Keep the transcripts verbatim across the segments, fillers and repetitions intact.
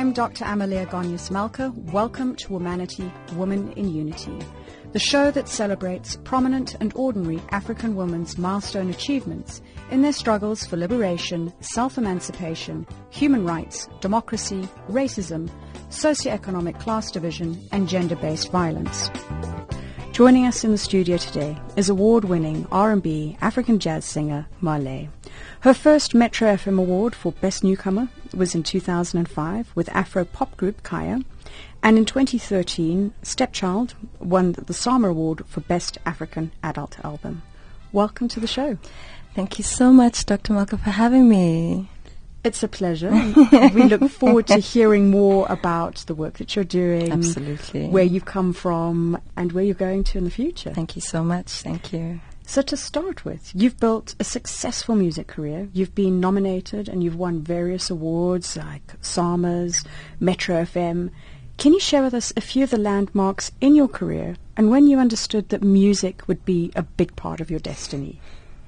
I'm Doctor Amalia Gonyas-Malka. Welcome to Womanity, Women in Unity, the show that celebrates prominent and ordinary African women's milestone achievements in their struggles for liberation, self-emancipation, human rights, democracy, racism, socioeconomic class division, and gender-based violence. Joining us in the studio today is award-winning R and B African jazz singer Marley. Her first Metro F M award for Best Newcomer was in two thousand five with Afro pop group Kaya, and in twenty thirteen, Stepchild won the Sama Award for Best African Adult Album. Welcome to the show. Thank you so much, Doctor Malka, for having me. It's a pleasure. We look forward to hearing more about the work that you're doing. Absolutely. Where you've come from and where you're going to in the future. Thank you so much. Thank you. So to start with, you've built a successful music career. You've been nominated and you've won various awards like Sama's, Metro F M. Can you share with us a few of the landmarks in your career and when you understood that music would be a big part of your destiny?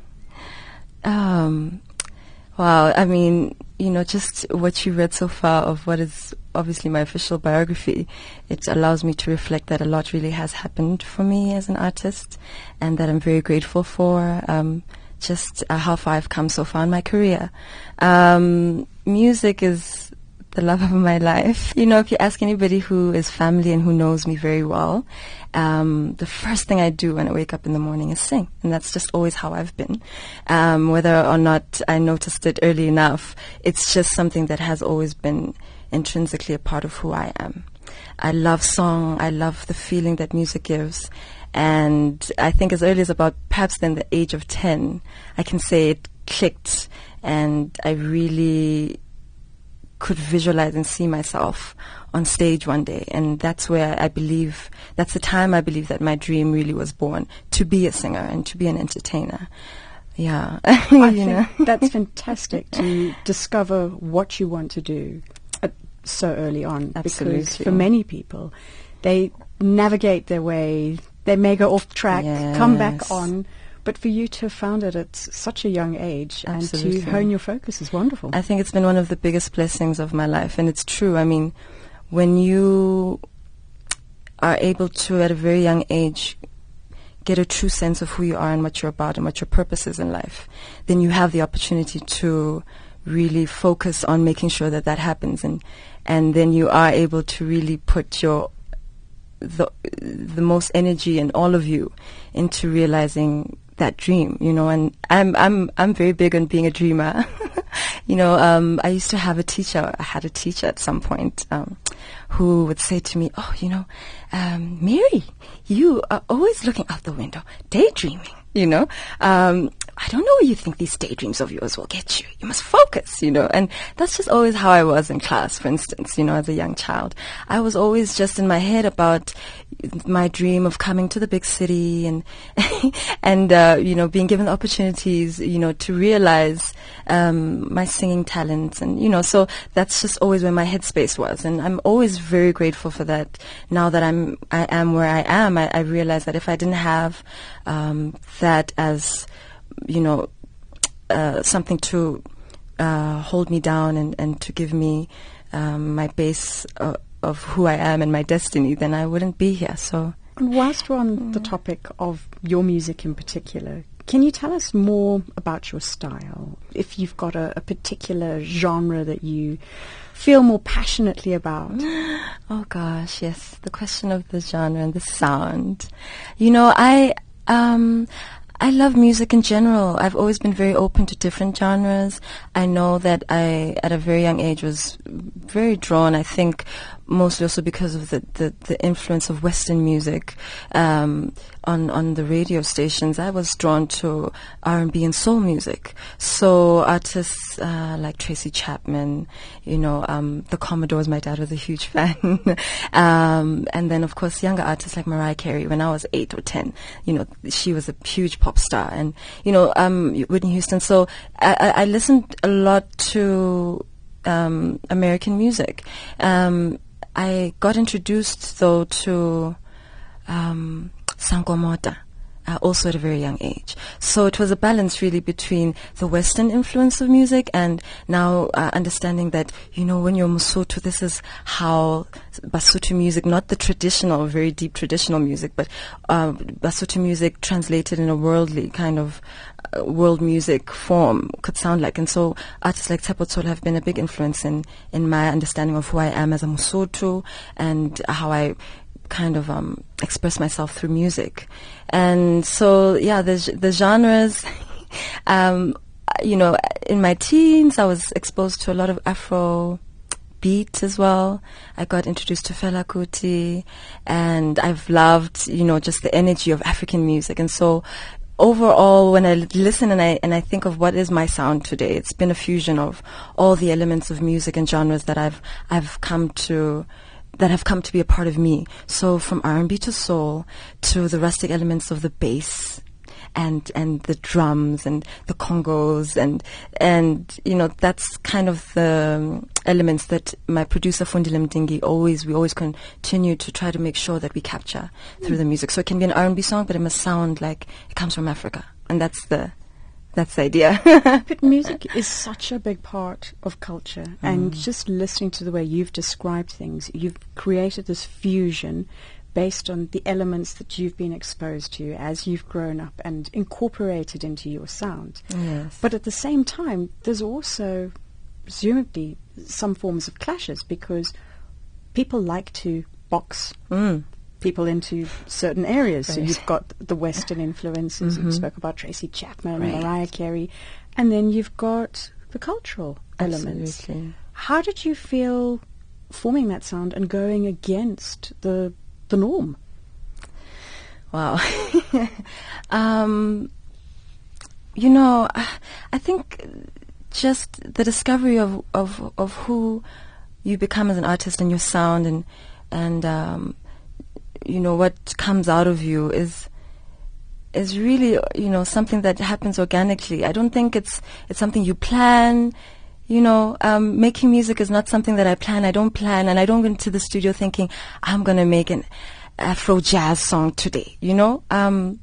Um, wow. I mean, you know, just what you read so far of what is obviously my official biography, it allows me to reflect that a lot really has happened for me as an artist and that I'm very grateful for um, just uh, how far I've come so far in my career. Um, music is the love of my life. You know, if you ask anybody who is family and who knows me very well, um, the first thing I do when I wake up in the morning is sing. And that's just always how I've been. Um, whether or not I noticed it early enough, it's just something that has always been intrinsically a part of who I am. I love song. I love the feeling that music gives. And I think as early as about perhaps then the age of ten, I can say it clicked and I really could visualize and see myself on stage one day. And that's where I believe, that's the time I believe that my dream really was born, to be a singer and to be an entertainer. Yeah. I you think know? That's fantastic to discover what you want to do at so early on. Absolutely. Because for many people, they navigate their way, they may go off track, yes. come back on. But for you to have found it at such a young age Absolutely. and to hone your focus is wonderful. I think it's been one of the biggest blessings of my life, and it's true. I mean, when you are able to, at a very young age, get a true sense of who you are and what you're about and what your purpose is in life, then you have the opportunity to really focus on making sure that that happens, and and then you are able to really put your the the most energy and all of you into realizing that dream, you know. And I'm I'm I'm very big on being a dreamer. you know, um, I used to have a teacher. I had a teacher at some point um, who would say to me, "Oh, you know, um, Mary, you are always looking out the window, daydreaming. You know, um, I don't know where you think these daydreams of yours will get you. You must focus, you know." And that's just always how I was in class, for instance, you know, as a young child. I was always just in my head about my dream of coming to the big city and, and, uh, you know, being given the opportunities, you know, to realize, um, my singing talents. And, you know, so that's just always where my headspace was. And I'm always very grateful for that. Now that I'm, I am where I am, I, I realize that if I didn't have, um, that as, you know, uh, something to uh, hold me down and, and to give me um, my base uh, of who I am and my destiny, then I wouldn't be here. So, and whilst we're on mm. the topic of your music in particular, can you tell us more about your style? If you've got a, a particular genre that you feel more passionately about. Oh gosh, yes, the question of the genre and the sound. You know, I um. I love music in general. I've always been very open to different genres. I know that I, at a very young age, was very drawn, I think, mostly also because of the, the, the influence of Western music um, on, on the radio stations. I was drawn to R and B and soul music. So artists uh, like Tracy Chapman, you know, um, the Commodores, my dad was a huge fan. um, and then, of course, younger artists like Mariah Carey. When I was eight or ten, you know, she was a huge pop star. And, you know, um, Whitney Houston. So I, I, I listened a lot to um, American music. Um, I got introduced, though, to um, Sango Mota. uh, also at a very young age. So it was a balance really between the Western influence of music and now uh, understanding that, you know, when you're Mosotho, this is how Basotho music, not the traditional, very deep traditional music, but uh, Basotho music translated in a worldly kind of uh, world music form could sound like. And so artists like Tshepo Tsholo have been a big influence in, in my understanding of who I am as a Mosotho and how I kind of um, express myself through music. And so, yeah, the, the genres, um, you know, in my teens, I was exposed to a lot of Afro beat as well. I got introduced to Fela Kuti, and I've loved, you know, just the energy of African music. And so overall, when I l- listen and I and I think of what is my sound today, it's been a fusion of all the elements of music and genres that I've I've come to that have come to be a part of me. So from R and B to soul to the rustic elements of the bass and and the drums and the congos and and you know, that's kind of the um, elements that my producer Fundile Mdingi always we always continue to try to make sure that we capture mm. through the music. So it can be an R and B song, but it must sound like it comes from Africa, and that's the That's the idea. But music is such a big part of culture. Mm. And just listening to the way you've described things, you've created this fusion based on the elements that you've been exposed to as you've grown up and incorporated into your sound. Yes. But at the same time, there's also presumably some forms of clashes because people like to box mm. people into certain areas. Right. So you've got the Western influences. Mm-hmm. You spoke about Tracy Chapman, right. Mariah Carey, and then you've got the cultural elements. Absolutely. How did you feel forming that sound and going against the the norm? Wow. um, you know, I, I think just the discovery of, of of who you become as an artist and your sound and and um, you know, what comes out of you is is really, you know, something that happens organically. I don't think it's it's something you plan. You know, um, making music is not something that I plan. I don't plan, and I don't go into the studio thinking I'm gonna make an Afro jazz song today. You know, um,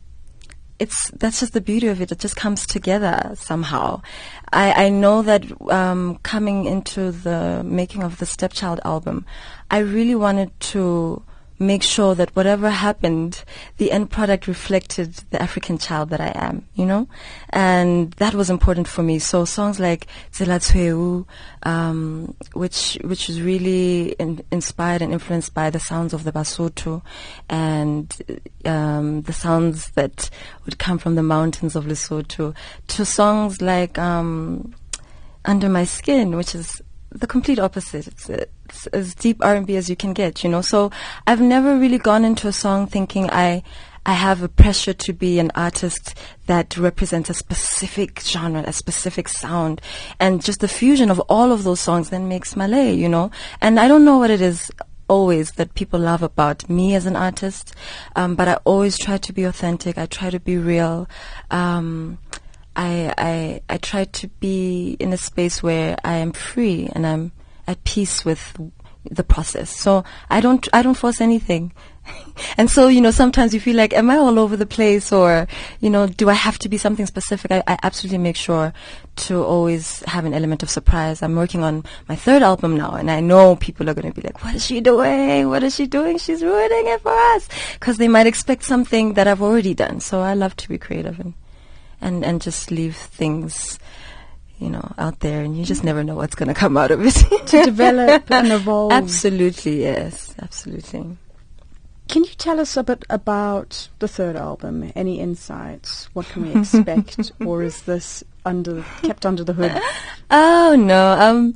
it's that's just the beauty of it. It just comes together somehow. I, I know that um, coming into the making of the Stepchild album, I really wanted to make sure that whatever happened, the end product reflected the African child that I am, you know? And that was important for me. So songs like Tsela Tshweu, um, which, which was really in, inspired and influenced by the sounds of the Basotho and, um, the sounds that would come from the mountains of Lesotho, to songs like, um, Under My Skin, which is the complete opposite. It's, it's as deep R and B as you can get, you know. So I've never really gone into a song thinking I I have a pressure to be an artist that represents a specific genre, a specific sound. And just the fusion of all of those songs then makes Malay, you know. And I don't know what it is always that people love about me as an artist, um, but I always try to be authentic. I try to be real. Um, I, I I try to be in a space where I am free and I'm at peace with the process. So I don't I don't force anything. And so, you know, sometimes you feel like, am I all over the place, or, you know, do I have to be something specific? I, I absolutely make sure to always have an element of surprise. I'm working on my third album now, and I know people are going to be like, what is she doing? What is she doing? She's ruining it for us. Because they might expect something that I've already done. So I love to be creative and And, and just leave things, you know, out there, and you just never know what's going to come out of it. To develop and evolve. Absolutely, yes, absolutely. Can you tell us a bit about the third album? Any insights? What can we expect? Or is this under kept under the hood? Oh, no. Um,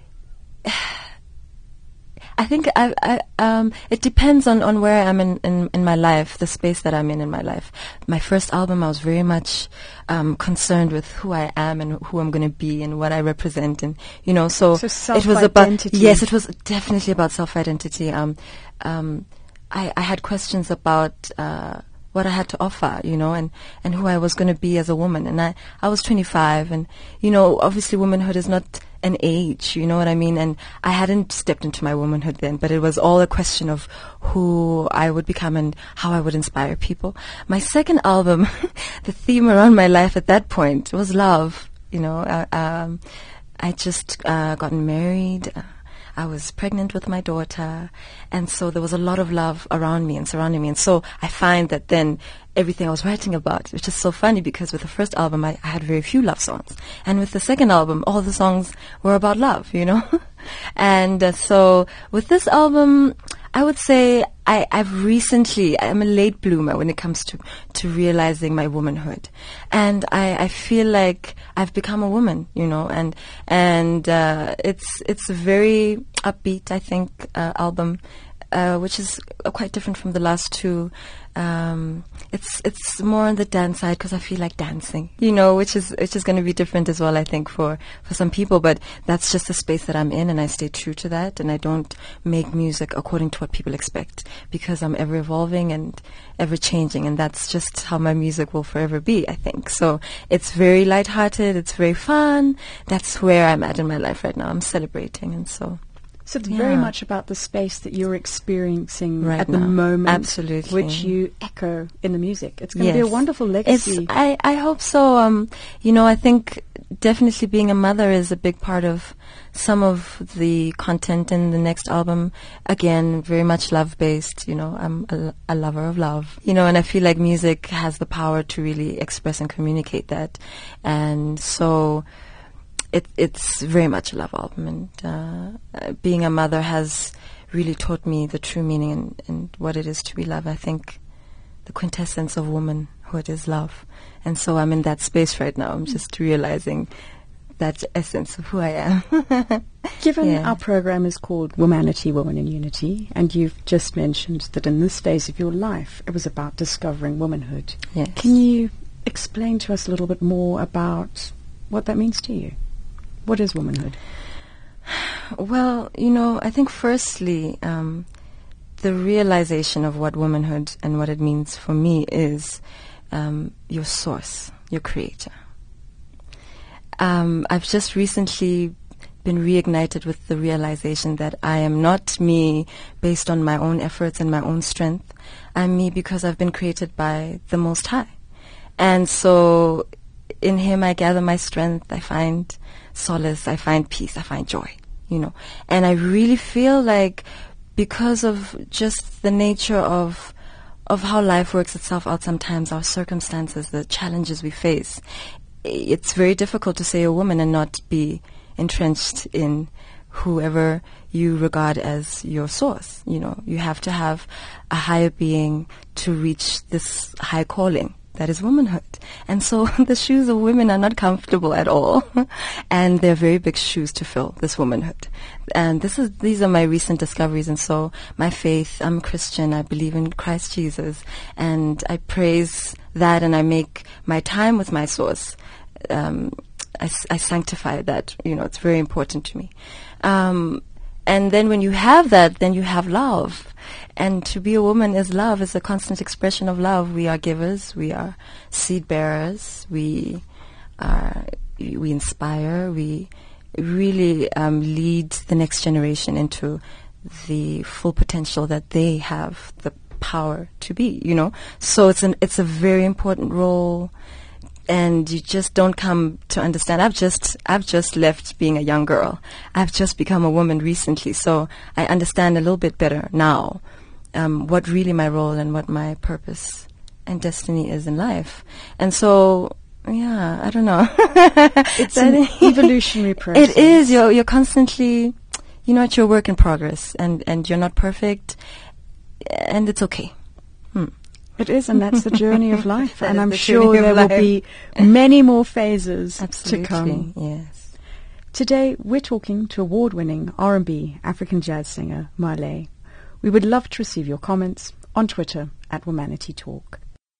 I think I, I, um, it depends on, on where I am in, in, in my life, the space that I'm in in my life. My first album, I was very much um, concerned with who I am and who I'm going to be and what I represent, and you know, so, so it was about yes, it was definitely about self-identity. Um, um, I, I had questions about uh, what I had to offer, you know, and, and who I was going to be as a woman, and I, I was twenty-five, and you know, obviously, womanhood is not an age, you know what I mean? And I hadn't stepped into my womanhood then, but it was all a question of who I would become and how I would inspire people. My second album, the theme around my life at that point was love, you know. Uh, um, I just uh, gotten married. Uh, I was pregnant with my daughter, and so there was a lot of love around me and surrounding me. And so I find that then everything I was writing about, which is so funny because with the first album I, I had very few love songs, and with the second album all the songs were about love, you know. And uh, so with this album, I would say I, I've recently, I'm a late bloomer when it comes to, to realizing my womanhood. And I, I feel like I've become a woman, you know, and, and, uh, it's, it's a very upbeat, I think, uh, album, uh, which is uh, quite different from the last two. Um, it's it's more on the dance side because I feel like dancing, you know, which is which is going to be different as well, I think, for, for some people. But that's just the space that I'm in, and I stay true to that, and I don't make music according to what people expect because I'm ever evolving and ever changing, and that's just how my music will forever be, I think. So it's very lighthearted, it's very fun. That's where I'm at in my life right now. I'm celebrating, and so. So it's Yeah. very much about the space that you're experiencing Right at the now. moment, Absolutely. which you echo in the music. It's going to Yes. be a wonderful legacy. It's, I, I hope so. Um, you know, I think definitely being a mother is a big part of some of the content in the next album. Again, very much love-based, you know. I'm a, a lover of love, you know, and I feel like music has the power to really express and communicate that. And so It, it's very much a love album, and uh, uh, being a mother has really taught me the true meaning and, and what it is to be loved. I think the quintessence of womanhood is love, and so I'm in that space right now. I'm just realizing that essence of who I am. Given Yeah. our program is called Womanity, Women in Unity, and you've just mentioned that in this phase of your life, it was about discovering womanhood. Yes. Can you explain to us a little bit more about what that means to you? What is womanhood? Well, you know, I think firstly, um, the realization of what womanhood and what it means for me is um, your source, your creator. Um, I've just recently been reignited with the realization that I am not me based on my own efforts and my own strength. I'm me because I've been created by the Most High. And so in Him I gather my strength, I find solace, I find peace, I find joy, you know. And I really feel like because of just the nature of of how life works itself out sometimes, our circumstances, the challenges we face, it's very difficult to say a woman and not be entrenched in whoever you regard as your source. You know, you have to have a higher being to reach this high calling that is womanhood. And so the shoes of women are not comfortable at all. And they're very big shoes to fill, this womanhood. And this is these are my recent discoveries. And so my faith, I'm a Christian, I believe in Christ Jesus. And I praise that, and I make my time with my source. Um, I, I sanctify that. You know, it's very important to me. Um, and then when you have that, then you have love. And to be a woman is love, is a constant expression of love. We are givers, we are seed bearers, we are, we inspire, we really um, lead the next generation into the full potential that they have the power to be, you know. So it's an it's a very important role, and you just don't come to understand. I've just I've just left being a young girl. I've just become a woman recently, so I understand a little bit better now um, what really my role and what my purpose and destiny is in life. And so, yeah, I don't know. It's an evolutionary process. It is. You're you're constantly, you know, it's your work in progress, and and you're not perfect, and it's okay. Hmm. It is, and that's the journey of life. That And is I'm the sure journey of there will life. be many more phases Absolutely. to come. Yes. Today, we're talking to award-winning R and B African jazz singer Marley. We would love to receive your comments on Twitter at Womanity Talk.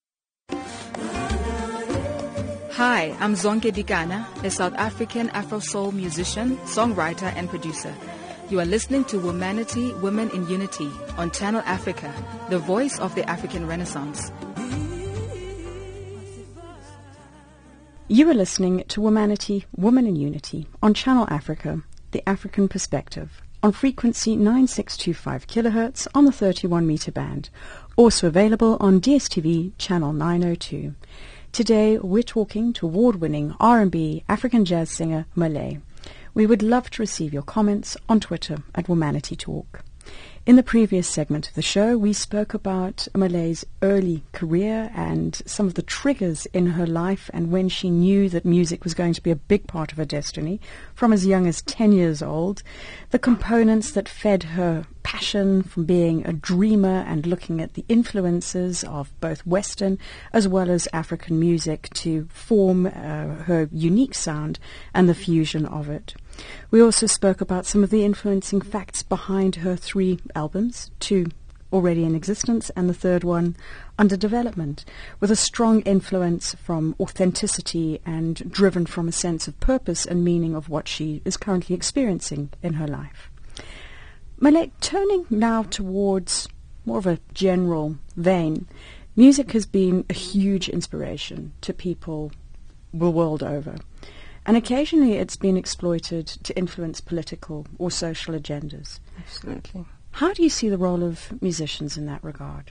Hi, I'm Zonke Dikana, a South African Afro-soul musician, songwriter, and producer. You are listening to Womanity, Women in Unity on Channel Africa, the voice of the African Renaissance. You are listening to Womanity, Woman in Unity on Channel Africa, the African Perspective, on frequency nine six two five kilohertz on the thirty-one meter band, also available on D S T V channel nine oh two. Today we're talking to award-winning R and B African jazz singer Malay. We would love to receive your comments on Twitter at Womanity Talk. In the previous segment of the show, we spoke about Malay's early career and some of the triggers in her life and when she knew that music was going to be a big part of her destiny from as young as ten years old, the components that fed her passion from being a dreamer and looking at the influences of both Western as well as African music to form uh, her unique sound and the fusion of it. We also spoke about some of the influencing facts behind her three albums, two already in existence and the third one under development, with a strong influence from authenticity and driven from a sense of purpose and meaning of what she is currently experiencing in her life. Malay, turning now towards more of a general vein, music has been a huge inspiration to people the world over. And occasionally it's been exploited to influence political or social agendas. Absolutely. How do you see the role of musicians in that regard?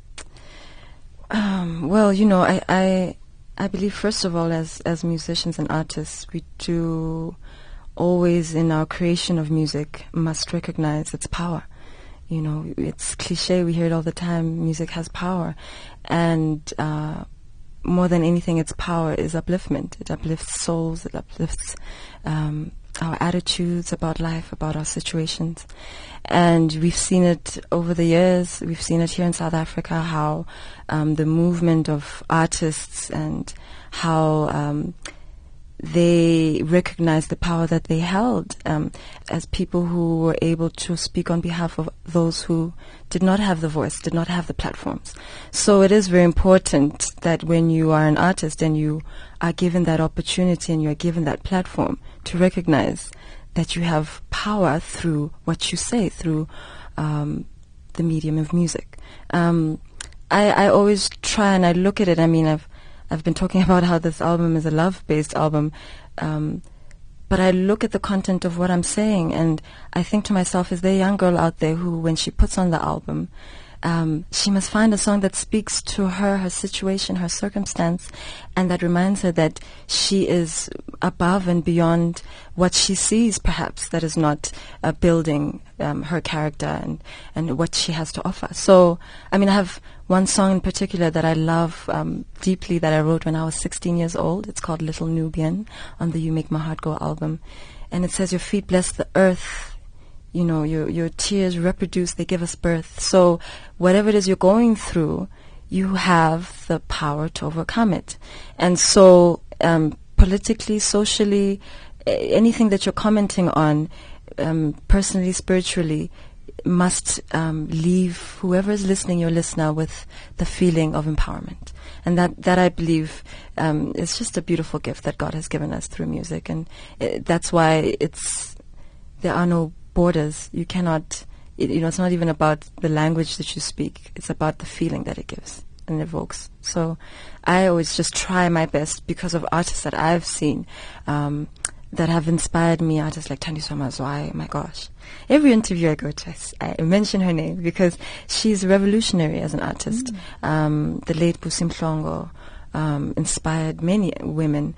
Um, well, you know, I, I I believe, first of all, as, as musicians and artists, we do always, in our creation of music, must recognize its power. You know, it's cliche, we hear it all the time, music has power. And uh more than anything, its power is upliftment. It uplifts souls. It uplifts um, our attitudes about life, about our situations. And we've seen it over the years. We've seen it here in South Africa, how um, the movement of artists and how um, they recognized the power that they held um, as people who were able to speak on behalf of those who did not have the voice, did not have the platforms. So it is very important that when you are an artist and you are given that opportunity and you are given that platform, to recognize that you have power through what you say, through um, the medium of music. Um, I, I always try and I look at it, I mean, I've I've been talking about how this album is a love-based album, um, but I look at the content of what I'm saying, and I think to myself, is there a young girl out there who, when she puts on the album, um, she must find a song that speaks to her, her situation, her circumstance, and that reminds her that she is above and beyond what she sees, perhaps, that is not uh, building um, her character and, and what she has to offer. So, I mean, I have one song in particular that I love um, deeply that I wrote when I was sixteen years old. It's called Little Nubian on the You Make My Heart Go album. And it says, your feet bless the earth, you know, your your tears reproduce, they give us birth. So whatever it is you're going through, you have the power to overcome it. And so um, politically, socially, a- anything that you're commenting on, um, personally, spiritually, must um, leave whoever is listening, your listener, with the feeling of empowerment. And that, that I believe um, is just a beautiful gift that God has given us through music. And uh, that's why it's there are no borders. You cannot, it, you know, it's not even about the language that you speak. It's about the feeling that it gives and evokes. So I always just try my best because of artists that I've seen um, that have inspired me, artists like Thandiswa Mazwai. My gosh. Every interview I go to, I, I mention her name because she's revolutionary as an artist. Mm. Um, the late Busi Mhlongo um, inspired many women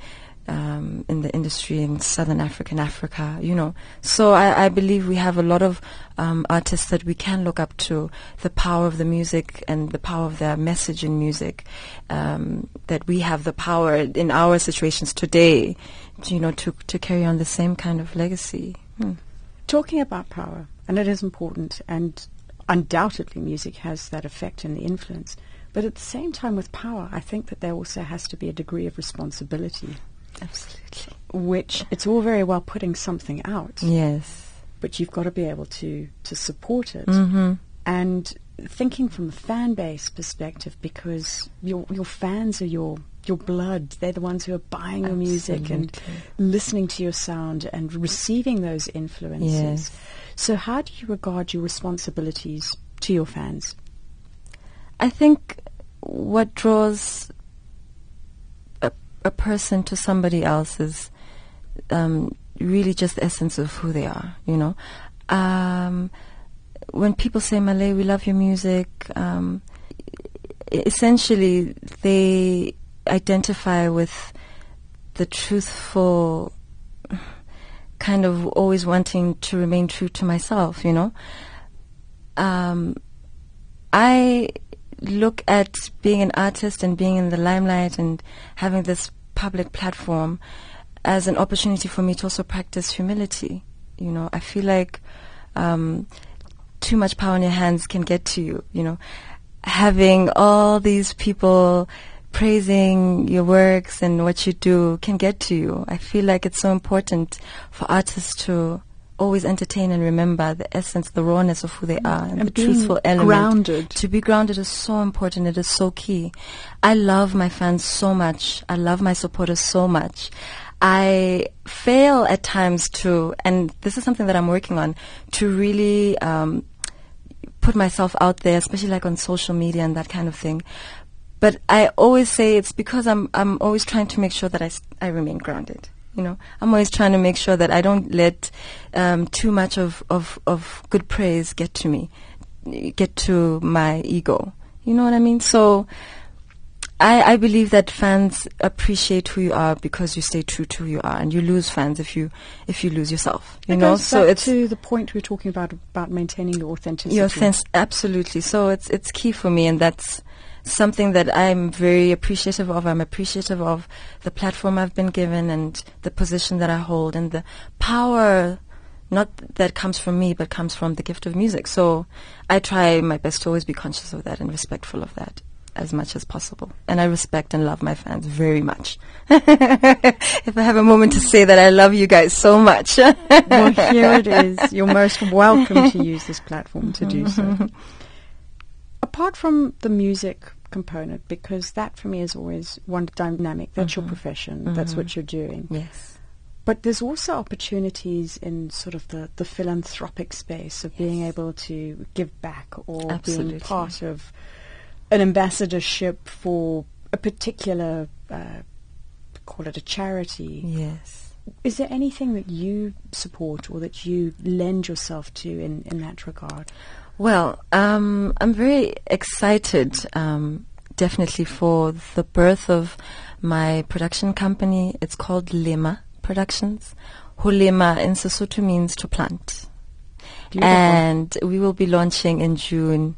um, in the industry in Southern Africa and Africa, you know. So I, I believe we have a lot of um, artists that we can look up to, the power of the music and the power of their message in music, um, that we have the power in our situations today, you know, to, to carry on the same kind of legacy. Hmm. Talking about power, and it is important, and undoubtedly music has that effect and the influence, but at the same time with power, I think that there also has to be a degree of responsibility. Absolutely. Which, it's all very well putting something out. Yes. But you've got to be able to, to support it. Mm-hmm. And thinking from a fan base perspective, because your your fans are your your blood. They're the ones who are buying your music and listening to your sound and receiving those influences. Yes. So how do you regard your responsibilities to your fans? I think what draws uh, a person to somebody else is um, really just the essence of who they are, you know. Um, when people say, Malay, we love your music, um, essentially they identify with the truthful kind of always wanting to remain true to myself, you know. Um, I look at being an artist and being in the limelight and having this public platform as an opportunity for me to also practice humility. You know, I feel like um, too much power in your hands can get to you, you know. Having all these people praising your works and what you do can get to you. I feel like it's so important for artists to always entertain and remember the essence, the rawness of who they are, and, and the truthful element. Grounded. To be grounded is so important. It is so key. I love my fans so much. I love my supporters so much. I fail at times to, and this is something that I'm working on, to really um, put myself out there, especially like on social media and that kind of thing. But I always say it's because I'm I'm always trying to make sure that I, I remain grounded. You know, I'm always trying to make sure that I don't let um, too much of, of, of good praise get to me, get to my ego. You know what I mean? So I, I believe that fans appreciate who you are because you stay true to who you are, and you lose fans if you if you lose yourself. You it know, goes so back it's to the point we were talking about about maintaining your authenticity. Your sense, absolutely. So it's it's key for me, and that's something that I'm very appreciative of. I'm appreciative of the platform I've been given and the position that I hold and the power, not that comes from me, but comes from the gift of music. So I try my best to always be conscious of that and respectful of that as much as possible. And I respect and love my fans very much. If I have a moment to say that, I love you guys so much. Well, here it is. You're most welcome to use this platform to do so. Apart from the music component, because that for me is always one dynamic, that's mm-hmm. your profession, mm-hmm. that's what you're doing. Yes. But there's also opportunities in sort of the, the philanthropic space of yes. being able to give back or Absolutely. being part of an ambassadorship for a particular, uh, call it a charity. Yes. Is there anything that you support or that you lend yourself to in, in that regard? Well, um, I'm very excited, um, definitely, for the birth of my production company. It's called Lema Productions. Hulema in Sesotho means to plant. Beautiful. And we will be launching in June.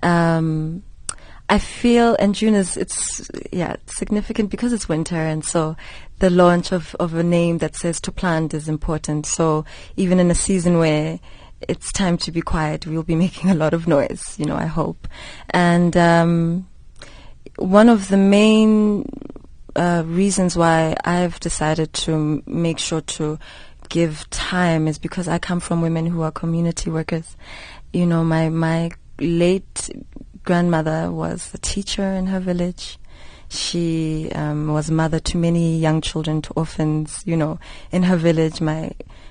Um, I feel, and June is, it's, yeah, it's significant because it's winter, and so the launch of, of a name that says to plant is important. So even in a season where it's time to be quiet, we'll be making a lot of noise, you know, I hope. And um, one of the main uh, reasons why I've decided to m- make sure to give time is because I come from women who are community workers. You know, my, my late grandmother was a teacher in her village. She um, was mother to many young children, to orphans, you know, in her village. My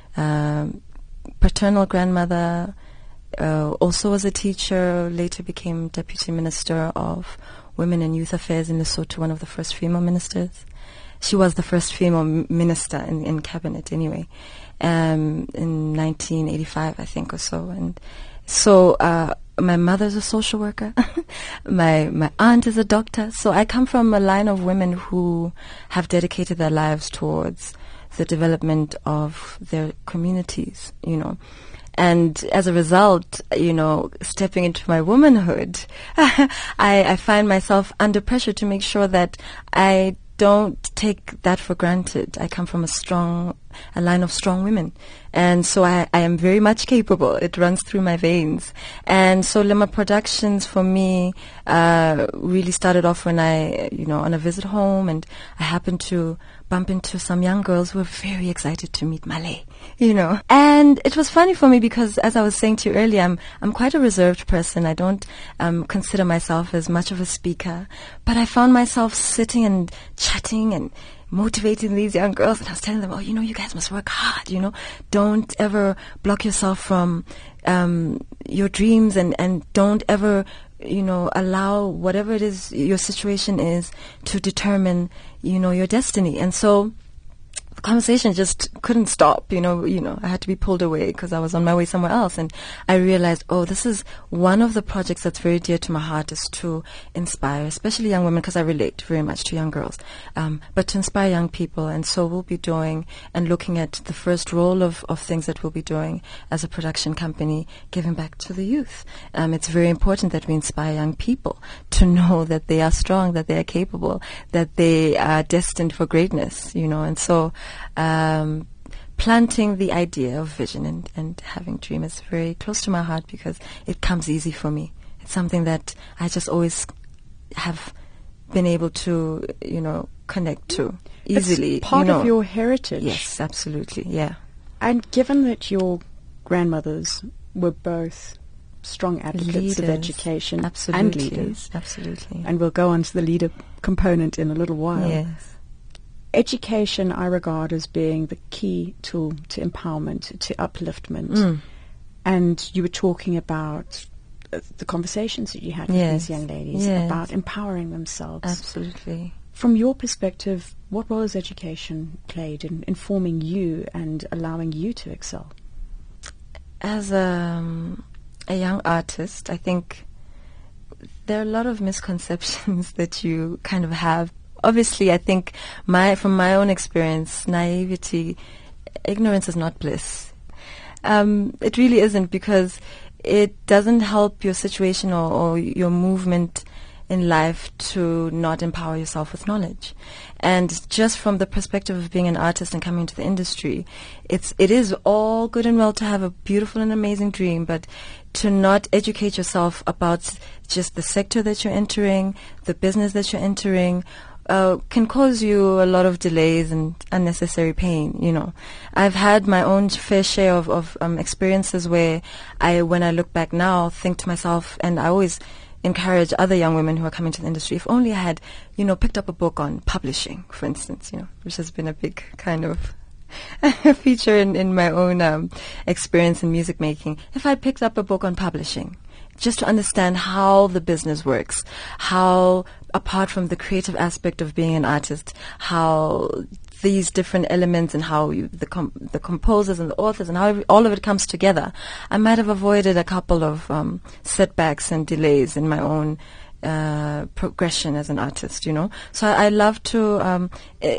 um, paternal grandmother uh, also was a teacher, later became Deputy Minister of Women and Youth Affairs in Lesotho, one of the first female ministers. She was the first female m- minister in, in cabinet anyway, um, in nineteen eighty-five, I think, or so. And so uh, my mother's a social worker. my my aunt is a doctor. So I come from a line of women who have dedicated their lives towards the development of their communities, you know. And as a result, you know, stepping into my womanhood, I, I find myself under pressure to make sure that I don't take that for granted. I come from a strong, a line of strong women. And so I, I am very much capable. It runs through my veins. And so Lema Productions for me uh, really started off when I, you know, on a visit home, and I happened to bump into some young girls who were very excited to meet Malay, you know. And it was funny for me because, as I was saying to you earlier, I'm I'm quite a reserved person. I don't um, consider myself as much of a speaker. But I found myself sitting and chatting and motivating these young girls, and I was telling them, oh, you know, you guys must work hard, you know. Don't ever block yourself from um, your dreams, and, and don't ever you know, allow whatever it is your situation is to determine, you know, your destiny. And so the conversation just couldn't stop, you know, you know, I had to be pulled away because I was on my way somewhere else. And I realized, oh, this is one of the projects that's very dear to my heart, is to inspire, especially young women, because I relate very much to young girls, um, but to inspire young people. And so we'll be doing and looking at the first role of, of things that we'll be doing as a production company, giving back to the youth. Um, it's very important that we inspire young people to know that they are strong, that they are capable, that they are destined for greatness, you know. And so Um, planting the idea of vision and, and having dream is very close to my heart because it comes easy for me. It's something that I just always have been able to, you know, connect to easily. It's part you know. of your heritage. Yes, absolutely, yeah. And given that your grandmothers were both strong advocates Leaders, of education absolutely, and leaders, absolutely. and we'll go on to the leader component in a little while. Yes. Education I regard as being the key tool to empowerment, to upliftment. Mm. And you were talking about uh, the conversations that you had with Yes. these young ladies Yes. about empowering themselves. Absolutely. From your perspective, what role has education played in informing you and allowing you to excel? As um, a young artist, I think there are a lot of misconceptions that you kind of have. Obviously, I think my from my own experience, naivety, ignorance is not bliss. Um, it really isn't, because it doesn't help your situation or, or your movement in life to not empower yourself with knowledge. And just from the perspective of being an artist and coming into the industry, it's it is all good and well to have a beautiful and amazing dream, but to not educate yourself about just the sector that you're entering, the business that you're entering, Uh, can cause you a lot of delays and unnecessary pain, you know. I've had my own fair share of, of um, experiences where I, when I look back now, think to myself, and I always encourage other young women who are coming to the industry, if only I had, you know, picked up a book on publishing, for instance, you know, which has been a big kind of feature in, in my own um, experience in music making. If I picked up a book on publishing, just to understand how the business works, how, apart from the creative aspect of being an artist, how these different elements and how you, the com- the composers and the authors and how every, all of it comes together, I might have avoided a couple of um, setbacks and delays in my own uh, progression as an artist, you know. So I, I love to, um,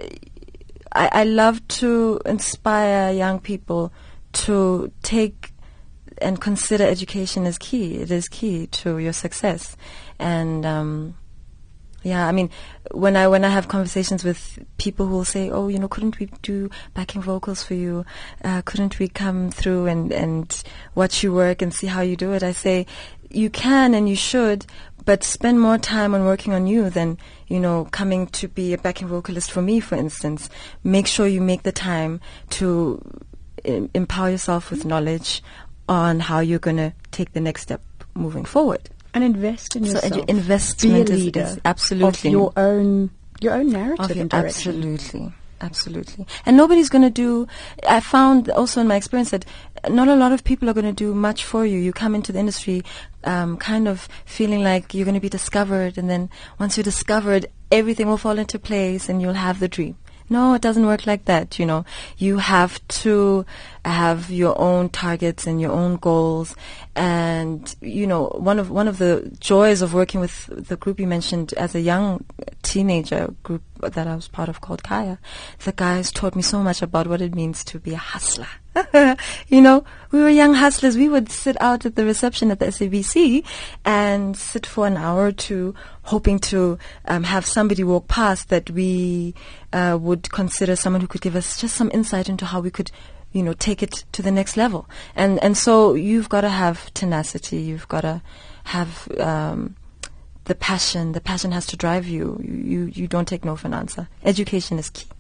I, I love to inspire young people to take and consider education as key. It is key to your success. And um, yeah, I mean, when I when I have conversations with people who will say, "Oh, you know, couldn't we do backing vocals for you? Uh, couldn't we come through and and watch you work and see how you do it?" I say, you can and you should, but spend more time on working on you than, you know, coming to be a backing vocalist for me, for instance. Make sure you make the time to em- empower yourself with knowledge on how you're going to take the next step moving forward. And invest in so yourself. Edu- investment Be a is, leader is absolutely of your own your own narrative of and direction. Absolutely, absolutely. And nobody's going to do. I found also in my experience that not a lot of people are going to do much for you. You come into the industry, um, kind of feeling like you're going to be discovered, and then once you're discovered, everything will fall into place, and you'll have the dream. No, it doesn't work like that, you know. You have to have your own targets and your own goals. And, you know, one of one of the joys of working with the group you mentioned as a young teenager group that I was part of called Kaya, the guys taught me so much about what it means to be a hustler. You know, we were young hustlers. We would sit out at the reception at the S A B C and sit for an hour or two, hoping to um, have somebody walk past that we uh, would consider someone who could give us just some insight into how we could, you know, take it to the next level. And and so you've got to have tenacity. You've got to have um, the passion. The passion has to drive you. You you, you don't take no for an answer. Education is key.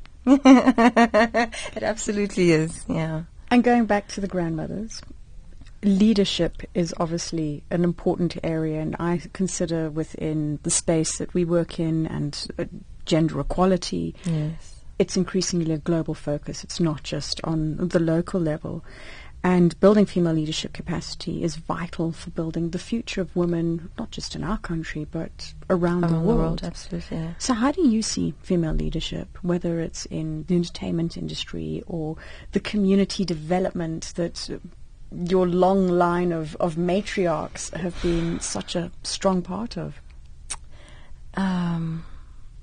It absolutely is. Yeah. And going back to the grandmothers, leadership is obviously an important area, and I consider within the space that we work in and uh, gender equality, Yes. it's increasingly a global focus. It's not just on the local level. And building female leadership capacity is vital for building the future of women, not just in our country, but around, Around the, world. the world. Absolutely. Yeah. So how do you see female leadership, whether it's in the entertainment industry or the community development that uh, your long line of, of matriarchs have been such a strong part of? Um,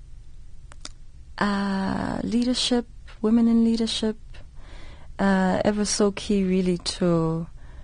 uh, leadership, women in leadership, uh, ever so key really to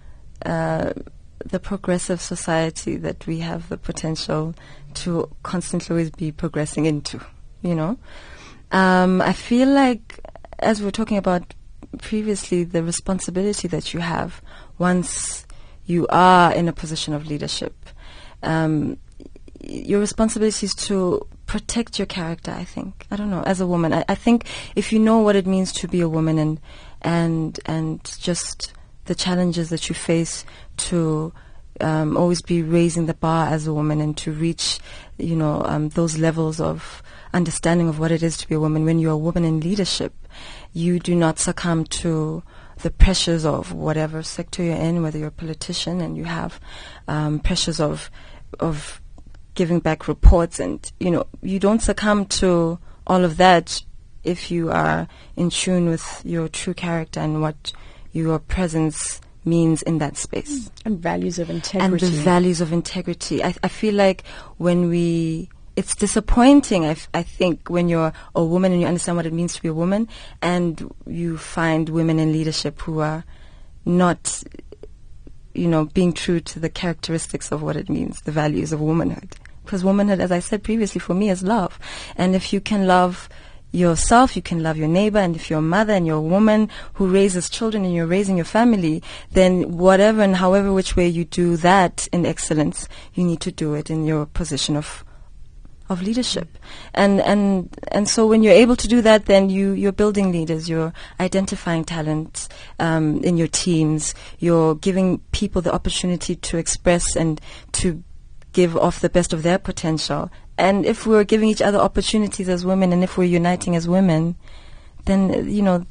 uh, the progressive society that we have the potential to constantly always be progressing into, you know. Um, I feel like, as we were talking about previously, the responsibility that you have once you are in a position of leadership, um, your responsibility is to protect your character, I think. I don't know, as a woman. I, I think if you know what it means to be a woman and and and just the challenges that you face to um, always be raising the bar as a woman and to reach, you know, um, those levels of understanding of what it is to be a woman. When you're a woman in leadership, you do not succumb to the pressures of whatever sector you're in, whether you're a politician and you have um, pressures of of giving back reports, and you know, you don't succumb to all of that if you are in tune with your true character and what your presence means in that space. And values of integrity. And the values of integrity. I, I feel like when we, it's disappointing, I, f- I think, when you're a woman and you understand what it means to be a woman, and you find women in leadership who are not, you know, being true to the characteristics of what it means, the values of womanhood. Because womanhood, as I said previously, for me is love. And if you can love yourself, you can love your neighbor, and if you're a mother and you're a woman who raises children and you're raising your family, then whatever and however which way you do that in excellence, you need to do it in your position of of leadership. And and and so when you're able to do that, then you, you're building leaders, you're identifying talent um, in your teams, you're giving people the opportunity to express and to give off the best of their potential. And if we're giving each other opportunities as women, and if we're uniting as women, then, you know,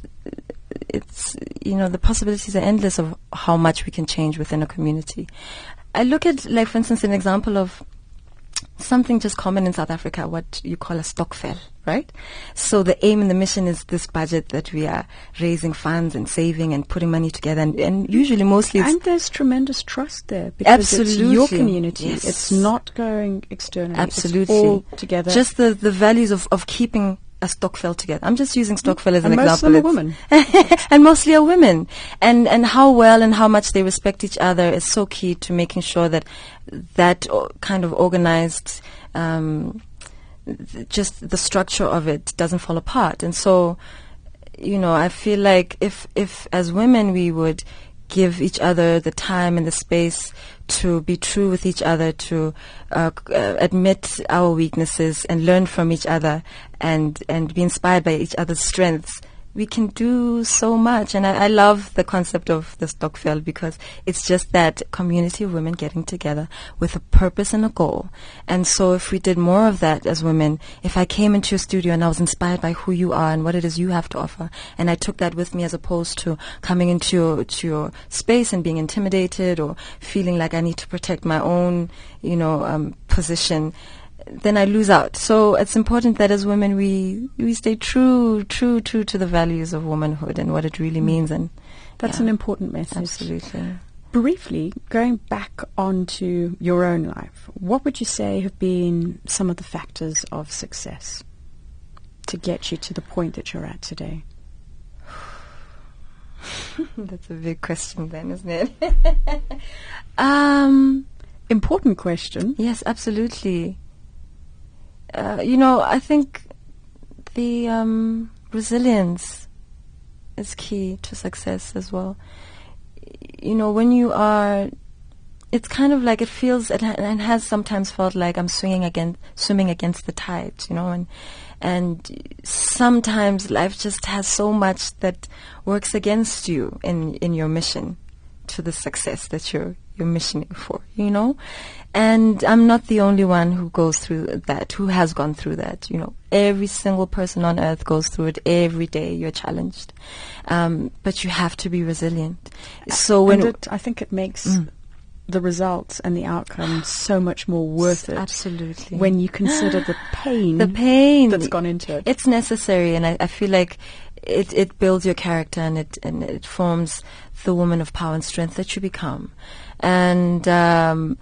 it's, you know, the possibilities are endless of how much we can change within a community. I look at, like, for instance, an example of something just common in South Africa, what you call a stokvel, right? So the aim and the mission is this budget that we are raising funds and saving and putting money together, and, and usually mostly it's... And there's tremendous trust there, because Absolutely. it's your community. Yes. It's not going externally. Absolutely. It's all together. Just the, the values of, of keeping a stokvel together. I'm just using stokvel as and an most example. of them are women. And mostly are women. And and how well and how much they respect each other is so key to making sure that that o- kind of organized, um, th- just the structure of it doesn't fall apart. And so, you know, I feel like if if as women we would give each other the time and the space to be true with each other, to uh, c- uh, admit our weaknesses and learn from each other, and and be inspired by each other's strengths, we can do so much. And I, I love the concept of the stokvel, because it's just that community of women getting together with a purpose and a goal. And so if we did more of that as women, if I came into your studio and I was inspired by who you are and what it is you have to offer, and I took that with me, as opposed to coming into your, to your space and being intimidated or feeling like I need to protect my own, you know, um, position, then I lose out. So it's important that as women we we stay true, true, true to the values of womanhood and what it really mm. means. And that's yeah, an important message. Absolutely. Briefly, going back onto your own life, what would you say have been some of the factors of success to get you to the point that you're at today? That's a big question then, isn't it? um, Important question. Yes, absolutely. Uh, you know, I think the um, resilience is key to success as well. You know, when you are, it's kind of like it feels, it ha- and has sometimes felt like I'm swinging against, swimming against the tide, you know, and and sometimes life just has so much that works against you in, in your mission to the success that you're you're missioning for, you know? And I'm not the only one who goes through that, who has gone through that, you know. Every single person on earth goes through it every day. You're challenged. Um, but you have to be resilient. So when and it, I think it makes mm. the results and the outcome so much more worth it. Absolutely. When you consider the pain, the pain that's gone into it. It's necessary, and I, I feel like it, it builds your character, and it and it forms the woman of power and strength that you become. And um,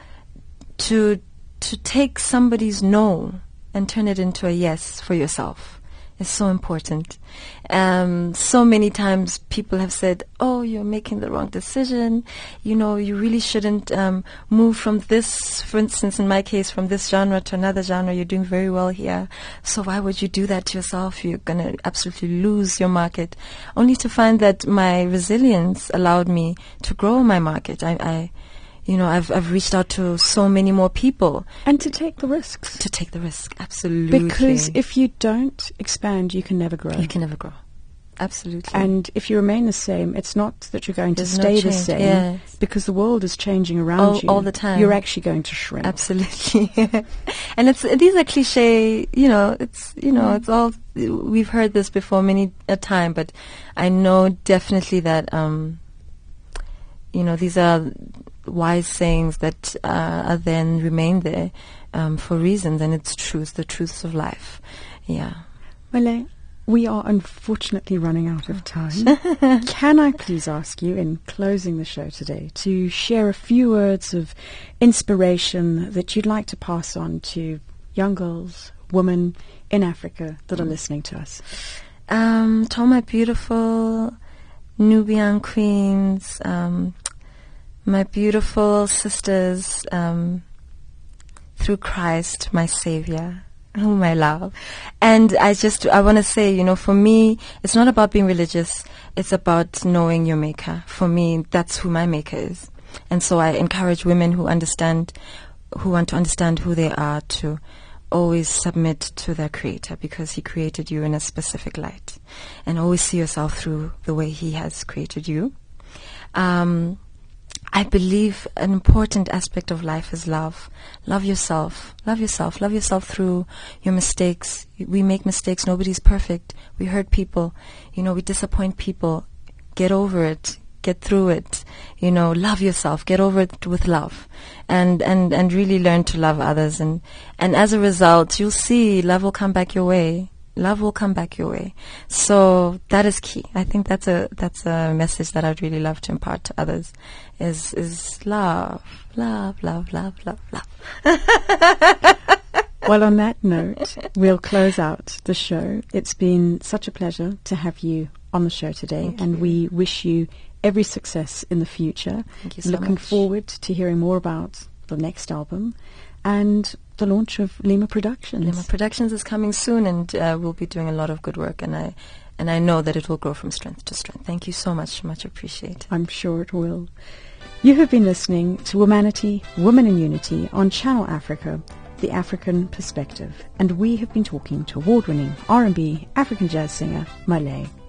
to to take somebody's no and turn it into a yes for yourself is so important. Um, so many times people have said, oh, you're making the wrong decision. You know, you really shouldn't um, move from this, for instance, in my case, from this genre to another genre. You're doing very well here. So why would you do that to yourself? You're going to absolutely lose your market. Only to find that my resilience allowed me to grow my market. I, I You know, I've I've reached out to so many more people. And to take the risks. To take the risk, absolutely. Because if you don't expand, you can never grow. You can never grow. Absolutely. And if you remain the same, it's not that you're going There's to stay no the change, same. yes. Because the world is changing around all, you. all the time. You're actually going to shrink. Absolutely. And it's these are cliche, you know, it's, you know, mm. it's all, we've heard this before many a time, but I know definitely that, um, you know, these are wise sayings that uh, are then remain there um, for reasons, and it's truth, the truths of life. Yeah. Malay, we are unfortunately running out of time. Can I please ask you, in closing the show today, to share a few words of inspiration that you'd like to pass on to young girls, women in Africa that are listening to us? Um, to all my beautiful Nubian queens, um, my beautiful sisters, um, through Christ, my Savior, whom I love. And I just, I want to say, you know, for me, it's not about being religious. It's about knowing your maker. For me, that's who my maker is. And so I encourage women who understand, who want to understand who they are, to always submit to their creator, because he created you in a specific light. And always see yourself through the way he has created you. Um, I believe an important aspect of life is love. Love yourself. Love yourself. Love yourself through your mistakes. We make mistakes. Nobody's perfect. We hurt people. You know, we disappoint people. Get over it. Get through it. You know, love yourself. Get over it with love. And, and, and really learn to love others. And, and as a result, you'll see love will come back your way. Love will come back your way. So that is key. I think that's a that's a message that I'd really love to impart to others. Is is love, love, love, love, love, love. Well, on that note, we'll close out the show. It's been such a pleasure to have you on the show today, Thank and you. we wish you every success in the future. Thank you so Looking much. forward to hearing more about the next album and the launch of Lima Productions. Lima Productions is coming soon, and uh, we'll be doing a lot of good work, and I and I know that it will grow from strength to strength. Thank you so much, much appreciated. I'm sure it will. You have been listening to Womanity, Women in Unity on Channel Africa, The African Perspective, and we have been talking to award-winning R and B African jazz singer Malay.